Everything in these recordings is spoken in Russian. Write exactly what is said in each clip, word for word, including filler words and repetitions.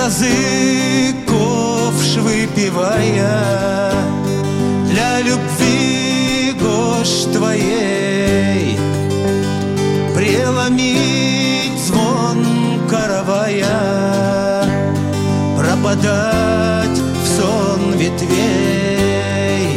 грозы ковш выпивая, для любви гож твоей преломить звон каравая, пропадать в сон ветвей,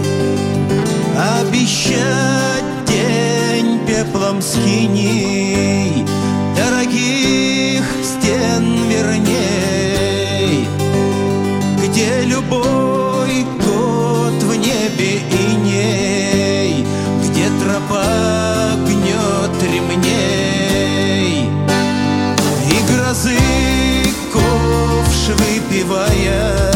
обещать день пеплом скиней, дорогих стен верней, где любой год в небе иней, где тропа гнет ремней, и грозы ковш выпивая,